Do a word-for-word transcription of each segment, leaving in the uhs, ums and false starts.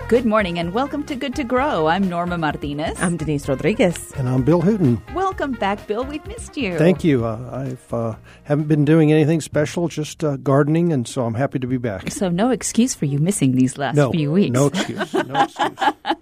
Good morning and welcome to Good to Grow. I'm Norma Martinez. I'm Denise Rodriguez. And I'm Bill Hooten. Welcome back, Bill. We've missed you. Thank you. Uh, I've uh, haven't been doing anything special, just uh, gardening, and so I'm happy to be back. So no excuse for you missing these last no, few weeks. No excuse. No excuse.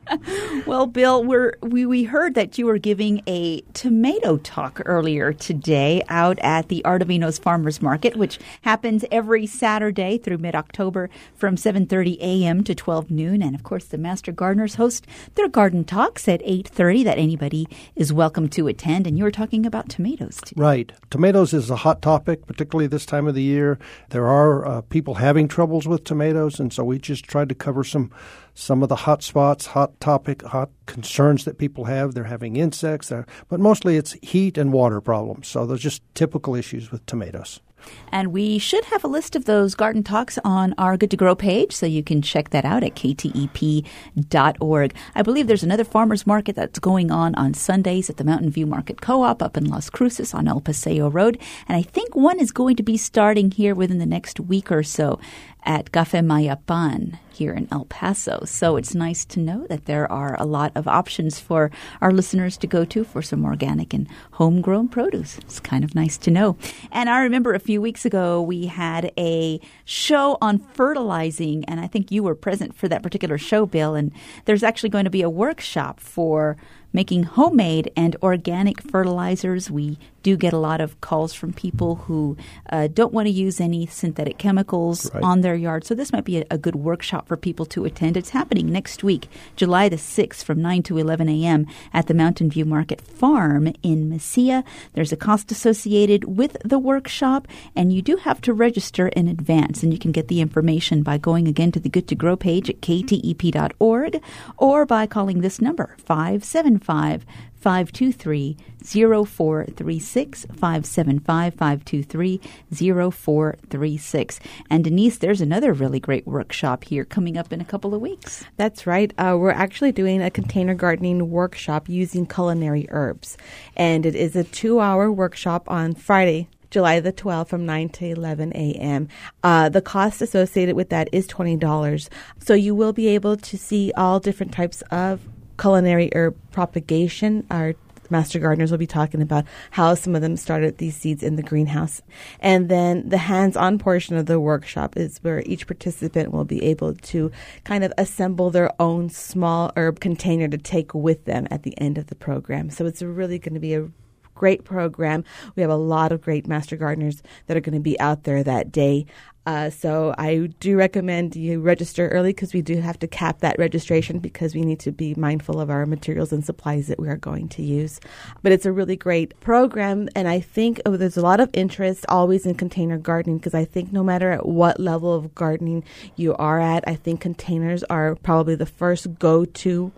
Well, Bill, we're, we we heard that you were giving a tomato talk earlier today out at the Artevinos Farmers Market, which happens every Saturday through mid-October from seven thirty a.m. to twelve noon. And, of course, the Master Gardeners host their garden talks at eight thirty that anybody is welcome to attend. And you were talking about tomatoes today. Right. Tomatoes is a hot topic, particularly this time of the year. There are uh, people having troubles with tomatoes, and so we just tried to cover some some of the hot spots, hot topic, hot concerns that people have. They're having insects, they're, but mostly it's heat and water problems. So those are just typical issues with tomatoes. And we should have a list of those garden talks on our Good to Grow page, so you can check that out at K T E P dot org. I believe there's another farmers market that's going on on Sundays at the Mountain View Market Co-op up in Las Cruces on El Paseo Road. And I think one is going to be starting here within the next week or so at Café Mayapan here in El Paso. So it's nice to know that there are a lot of options for our listeners to go to for some organic and homegrown produce. It's kind of nice to know. And I remember a few weeks ago we had a show on fertilizing, and I think you were present for that particular show, Bill. And there's actually going to be a workshop for making homemade and organic fertilizers. We do get a lot of calls from people who uh, don't want to use any synthetic chemicals right. on their yard. So this might be a, a good workshop for people to attend. It's happening next week, July the sixth from nine to eleven a.m. at the Mountain View Market Farm in Mesilla. There's a cost associated with the workshop, and you do have to register in advance. And you can get the information by going again to the Good to Grow page at K T E P dot org or by calling this number, five seven five, five two three, zero four three six, five seven five, five two three, zero four three six. And Denise, there's another really great workshop here coming up in a couple of weeks. That's right. Uh, we're actually doing a container gardening workshop using culinary herbs. And it is a two-hour workshop on Friday, July the twelfth from nine to eleven a.m. Uh, the cost associated with that is twenty dollars. So you will be able to see all different types of culinary herb propagation. Our Master Gardeners will be talking about how some of them started these seeds in the greenhouse. And then the hands-on portion of the workshop is where each participant will be able to kind of assemble their own small herb container to take with them at the end of the program. So it's really going to be a great program. We have a lot of great Master Gardeners that are going to be out there that day. Uh, so I do recommend you register early because we do have to cap that registration because we need to be mindful of our materials and supplies that we are going to use. But it's a really great program, and I think oh, there's a lot of interest always in container gardening because I think no matter at what level of gardening you are at, I think containers are probably the first go-to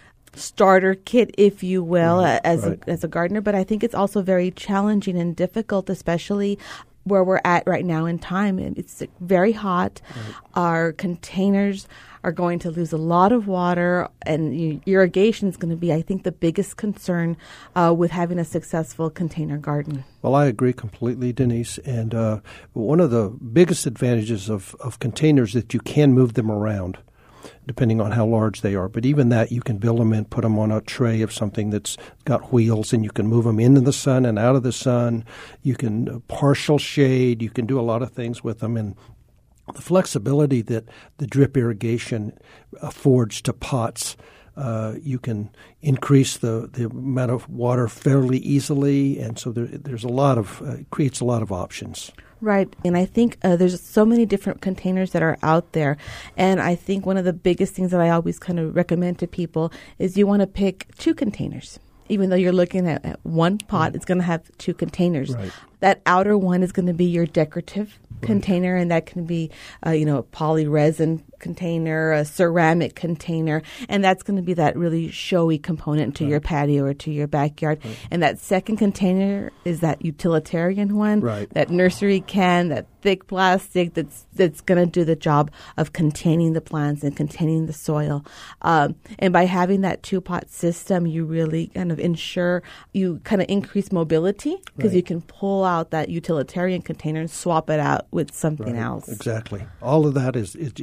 starter kit, if you will, right, as right. a, as a gardener. But I think it's also very challenging and difficult, especially where we're at right now in time. It's very hot. Right. Our containers are going to lose a lot of water, and irrigation is going to be, I think, the biggest concern uh, with having a successful container garden. Well, I agree completely, Denise. And uh, one of the biggest advantages of, of containers is that you can move them around, depending on how large they are. But even that, you can build them and put them on a tray of something that's got wheels, and you can move them into the sun and out of the sun. You can uh, partial shade. You can do a lot of things with them. And the flexibility that the drip irrigation affords to pots, uh, you can increase the, the amount of water fairly easily. And so there, there's a lot of, uh, it creates a lot of options. Right. And I think uh, there's so many different containers that are out there. And I think one of the biggest things that I always kind of recommend to people is you want to pick two containers. Even though you're looking at, at one pot, right. It's going to have two containers. Right. That outer one is going to be your decorative right. container, and that can be, uh, you know, a poly resin container, a ceramic container, and that's going to be that really showy component to right. your patio or to your backyard. Right. And that second container is that utilitarian one, right. that nursery can, that thick plastic that's that's going to do the job of containing the plants and containing the soil. Um, and by having that two-pot system, you really kind of ensure you kind of increase mobility because right. you can pull out that utilitarian container and swap it out with something right. else. Exactly. All of that is, is, is great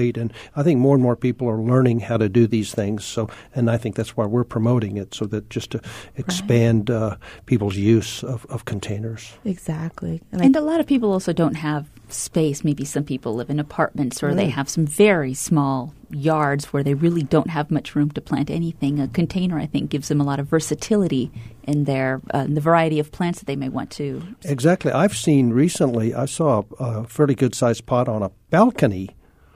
great. And I think more and more people are learning how to do these things. So, and I think that's why we're promoting it, so that just to expand right. uh, people's use of, of containers. Exactly. And, and I, a lot of people also don't have space. Maybe some people live in apartments, or mm. they have some very small yards where they really don't have much room to plant anything. A container, I think, gives them a lot of versatility in their uh, in the variety of plants that they may want to. Exactly. I've seen recently, I saw a, a fairly good-sized pot on a balcony,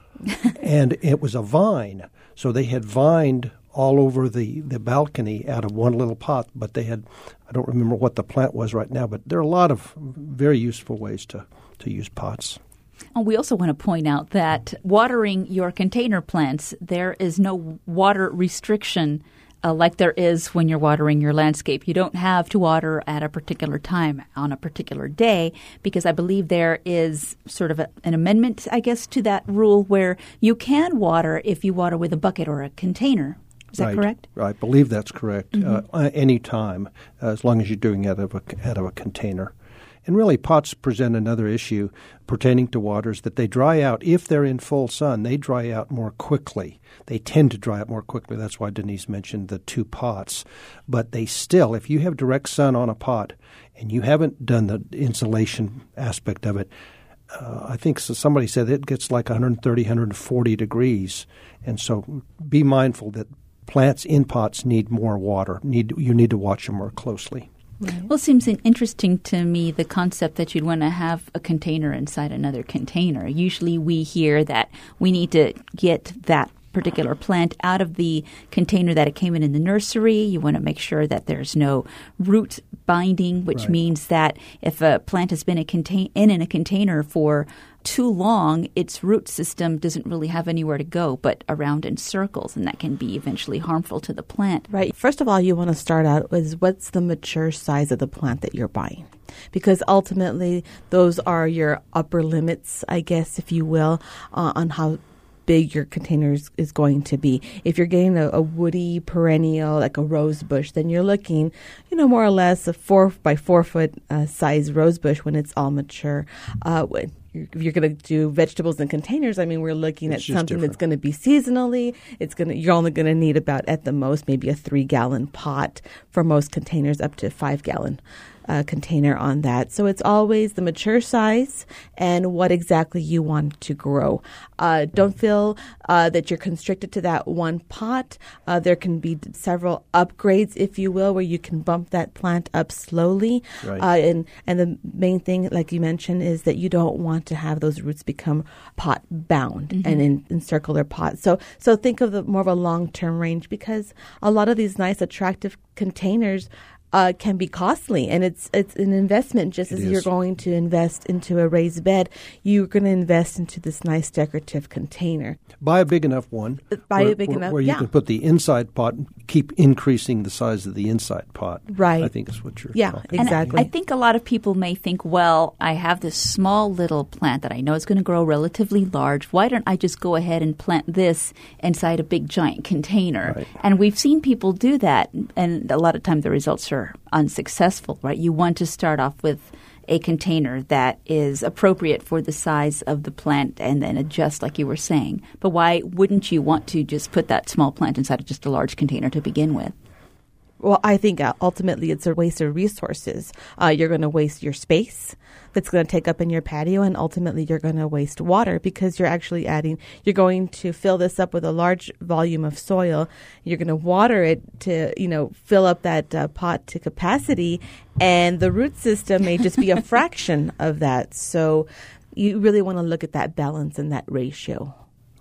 and it was a vine. So they had vined all over the, the balcony out of one little pot, but they had, I don't remember what the plant was right now, but there are a lot of very useful ways to, to use pots. And we also want to point out that watering your container plants, there is no water restriction uh, like there is when you're watering your landscape. You don't have to water at a particular time on a particular day, because I believe there is sort of a, an amendment, I guess, to that rule where you can water if you water with a bucket or a container. Is that right. correct? I believe that's correct. Mm-hmm. Uh, any time, uh, as long as you're doing it out of a, out of a container. And really, pots present another issue pertaining to waters, that they dry out. If they're in full sun, they dry out more quickly. They tend to dry out more quickly. That's why Denise mentioned the two pots. But they still, if you have direct sun on a pot and you haven't done the insulation aspect of it, uh, I think so somebody said it gets like one thirty, one forty degrees. And so be mindful that plants in pots need more water. Need You need to watch them more closely. Right. Well, it seems interesting to me, the concept that you'd want to have a container inside another container. Usually we hear that we need to get that particular plant out of the container that it came in in the nursery. You want to make sure that there's no root binding, which right. means that if a plant has been a contain- in, in a container for too long, its root system doesn't really have anywhere to go but around in circles, and that can be eventually harmful to the plant. Right. First of all, you want to start out with what's the mature size of the plant that you're buying, because ultimately those are your upper limits, I guess, if you will, uh, on how big your containers is going to be. If you're getting a, a woody perennial like a rose bush, then you're looking, you know, more or less a four by four foot uh, size rose bush when it's all mature. Uh, if you're going to do vegetables in containers, I mean, we're looking it's at something different. that's going to be seasonally. It's going to, you're only going to need about, at the most, maybe a three gallon pot for most containers, up to five gallon. Uh, container on that. So it's always the mature size and what exactly you want to grow. Uh, don't feel uh, that you're constricted to that one pot. Uh, there can be several upgrades, if you will, where you can bump that plant up slowly. Right. Uh, and, and the main thing, like you mentioned, is that you don't want to have those roots become pot bound mm-hmm. and in, encircle their pot. So, so think of the more of a long-term range, because a lot of these nice, attractive containers Uh, can be costly, and it's it's an investment. Just as you're going to invest into a raised bed, you're going to invest into this nice decorative container. Buy a big enough one. Buy where, a big where, enough, where you yeah. can put the inside pot and keep increasing the size of the inside pot. Right. I think is what you're yeah, talking exactly. And I, I think a lot of people may think, well, I have this small little plant that I know is going to grow relatively large. Why don't I just go ahead and plant this inside a big giant container? Right. And we've seen people do that, and a lot of times the results are unsuccessful, right? You want to start off with a container that is appropriate for the size of the plant and then adjust like you were saying. But why wouldn't you want to just put that small plant inside of just a large container to begin with? Well, I think uh, ultimately it's a waste of resources. Uh, you're going to waste your space that's going to take up in your patio, and ultimately you're going to waste water, because you're actually adding, you're going to fill this up with a large volume of soil. You're going to water it to, you know, fill up that uh, pot to capacity, and the root system may just be a fraction of that. So you really want to look at that balance and that ratio.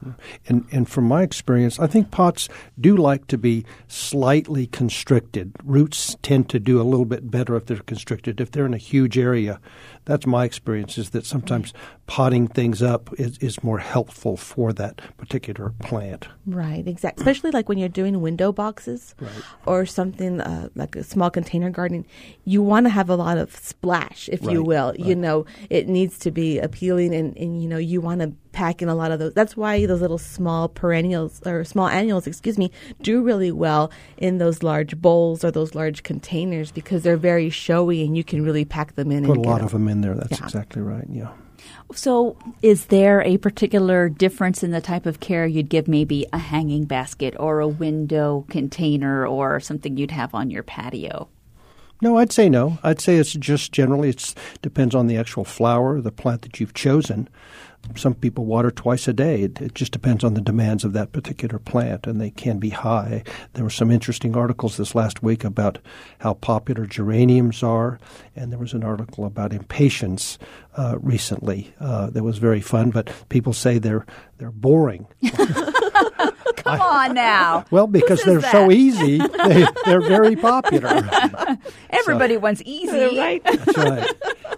And and from my experience, I think pots do like to be slightly constricted. Roots tend to do a little bit better if they're constricted. If they're in a huge area, that's my experience, is that sometimes potting things up is, is more helpful for that particular plant. Right, exactly. Especially like when you're doing window boxes right. or something uh, like a small container gardening, you want to have a lot of splash, if right. you will. Right. You know, it needs to be appealing, and, and you know, you want to pack in a lot of those. That's why those little small perennials or small annuals, excuse me, do really well in those large bowls or those large containers, because they're very showy and you can really pack them in. Put and a lot get of them in there. That's yeah. exactly right. Yeah. So is there a particular difference in the type of care you'd give maybe a hanging basket or a window container or something you'd have on your patio? No, I'd say no. I'd say it's just generally it depends on the actual flower, the plant that you've chosen. Some people water twice a day. It, it just depends on the demands of that particular plant, and they can be high. There were some interesting articles this last week about how popular geraniums are, and there was an article about impatiens uh, recently uh, that was very fun, but people say they're they're boring. Come on now. Well, because they're that? so easy, they, they're very popular. Everybody so, wants easy. Right. That's right.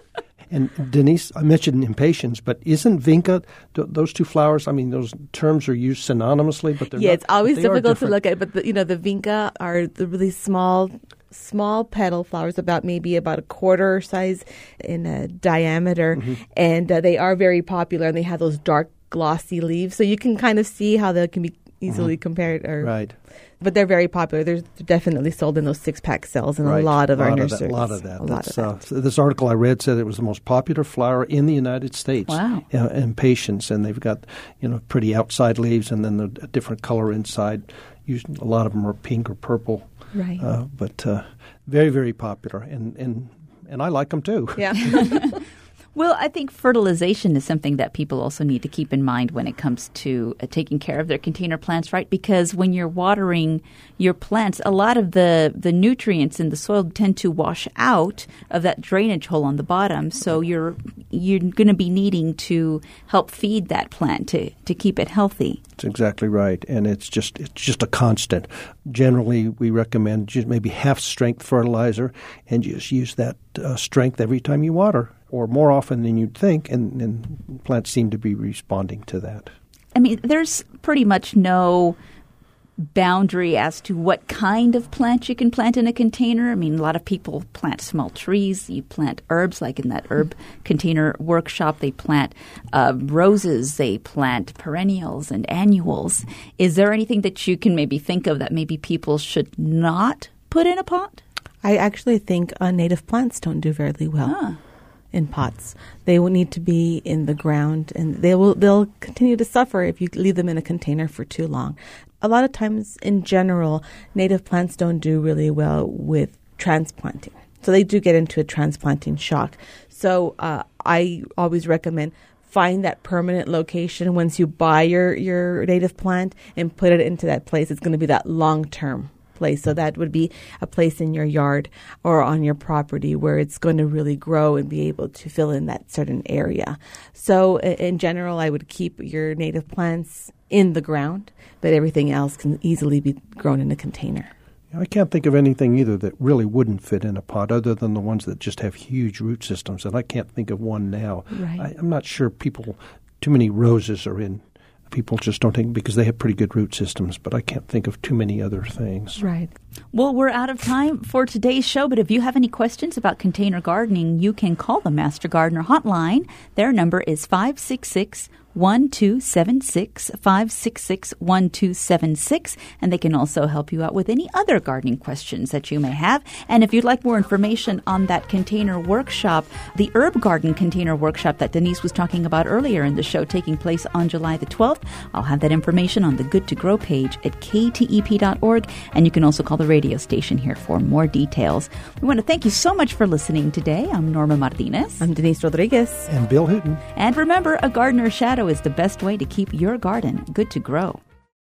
And Denise, I mentioned impatiens, but isn't vinca, th- those two flowers, I mean, those terms are used synonymously, but they're yeah, not. it's always they are difficult to different. look at, but the, you know, the vinca are the really small, small petal flowers, about maybe about a quarter size in a diameter, Mm-hmm. and uh, they are very popular, and they have those dark, glossy leaves, so you can kind of see how they can be easily Mm-hmm. compared. Or, Right. But they're very popular. They're definitely sold in those six-pack sales in Right. a lot of a our lot nurseries. Of that, a lot of that. A lot That's, of that. Uh, this article I read said it was the most popular flower in the United States. Wow. Uh, impatiens, and they've got, you know, pretty outside leaves and then the, a different color inside. Usually, a lot of them are pink or purple. Right. Uh, but uh, very, very popular, and, and, and I like them too. Yeah. Well, I think fertilization is something that people also need to keep in mind when it comes to uh, taking care of their container plants, right? Because when you're watering your plants, a lot of the, the nutrients in the soil tend to wash out of that drainage hole on the bottom. So you're you're going to be needing to help feed that plant to, to keep it healthy. That's exactly right, and it's just it's just a constant. Generally, we recommend just maybe half strength fertilizer, and just use that uh, strength every time you water, or more often than you'd think, and, and plants seem to be responding to that. I mean, there's pretty much no boundary as to what kind of plant you can plant in a container. I mean, a lot of people plant small trees. You plant herbs, like in that herb container workshop. They plant uh, roses. They plant perennials and annuals. Is there anything that you can maybe think of that maybe people should not put in a pot? I actually think uh, native plants don't do very well. Ah. In pots. They will need to be in the ground, and they will they'll continue to suffer if you leave them in a container for too long. A lot of times, in general, native plants don't do really well with transplanting. So they do get into a transplanting shock. So uh, I always recommend find that permanent location once you buy your, your native plant and put it into that place. It's going to be that long-term place. So that would be a place in your yard or on your property where it's going to really grow and be able to fill in that certain area. So in general, I would keep your native plants in the ground, but everything else can easily be grown in a container. I can't think of anything either that really wouldn't fit in a pot other than the ones that just have huge root systems, and I can't think of one now. Right. I, I'm not sure people, too many roses are in. People just don't think because they have pretty good root systems, but I can't think of too many other things. Right. Well, we're out of time for today's show, but if you have any questions about container gardening, you can call the Master Gardener hotline. Their number is five six six, one two seven six, five six six, one two seven six, and they can also help you out with any other gardening questions that you may have. And if you'd like more information on that container workshop, the Herb Garden Container Workshop that Denise was talking about earlier in the show, taking place on July the twelfth, I'll have that information on the Good to Grow page at K T E P dot org, and you can also call the radio station here for more details. We want to thank you so much for listening today. I'm Norma Martinez. I'm Denise Rodriguez. And Bill Hooten. And remember, a gardener's shadow is the best way to keep your garden good to grow.